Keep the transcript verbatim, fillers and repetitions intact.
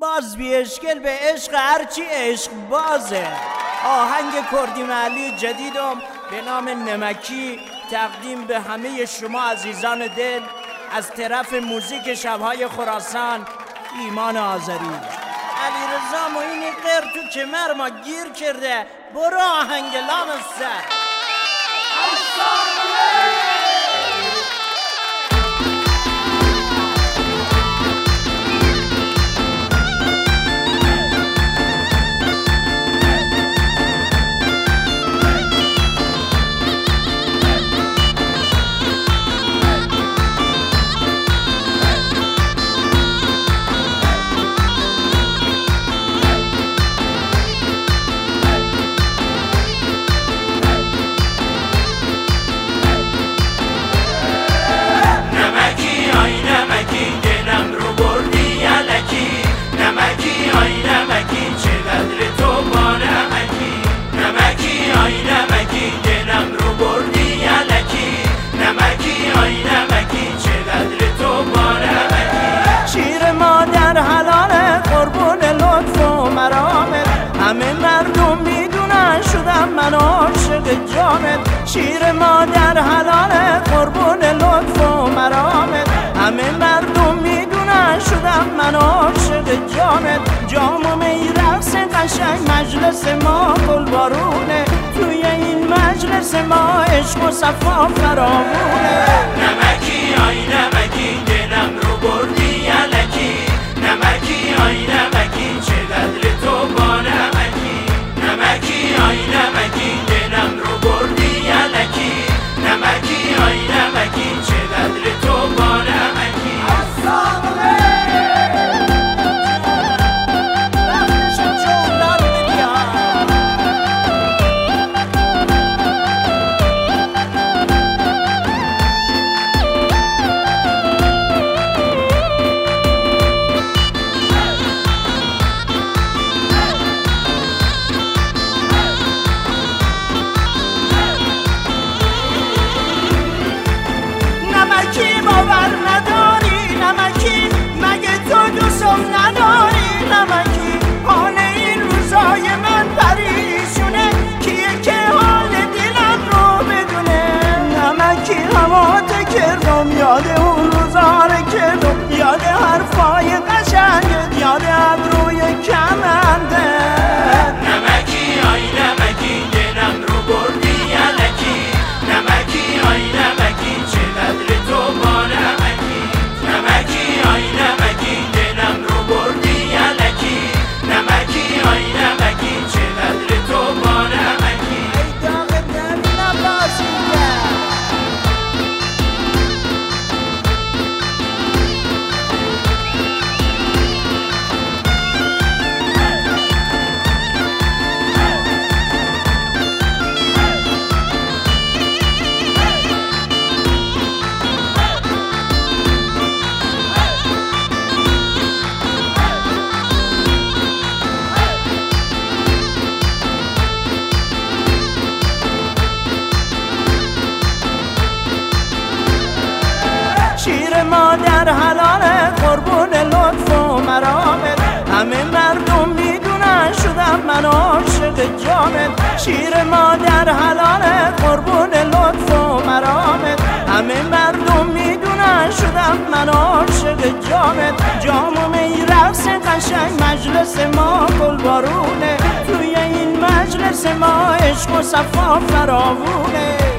باز بی اشکل به عشق هرچی عشق بازه. آهنگ کردی محلی جدیدم به نام نمکی تقدیم به همه شما عزیزان دل از طرف موزیک شبهای خراسان ایمان آذری. علیرضا معینی غیر تو کمر ما گیر کرده، برو آهنگ لام سر. همه مردم میدونن شدم من عاشق جامت، شیر مادر حلال قربون لطف و مرامت. همه مردم میدونن شدم من عاشق جامت، جام و می رقص قشنگ مجلس ما گلبارونه، توی این مجلس ما عشق و صفا فراوونه. نمکی آی نمکی دلم رو بردی الکی، نمکی آی نمکی چه قدر تو با نمکی، نمکی آی نمکی دلم رو بردی الکی، نمکی آی نمکی چه قدر تو با نمکی. یاد اون روزا رو کردم، یاد حرفای قشنگت، یاد ابروی کمنده. نمکی آی نمکی دلم رو بردی الکی، نمکی آی نمکی چه قدر تو با نمکی، نمکی آی نمکی دلم رو بردی الکی، نمکی آی نمکی چه قدر تو با نمکی. ای داغ دل نبازیده شیر مادر حلال قربون لطف و مرامت. همه مردم میدونن شدم من عاشق جامت، شیر مادر حلال قربون لطف و مرامت. همه مردم میدونن شدم من عاشق جامت، جام و می رقص قشنگ مجلس ما گلبارونه، توی این مجلس ما عشق و صفا فراوونه.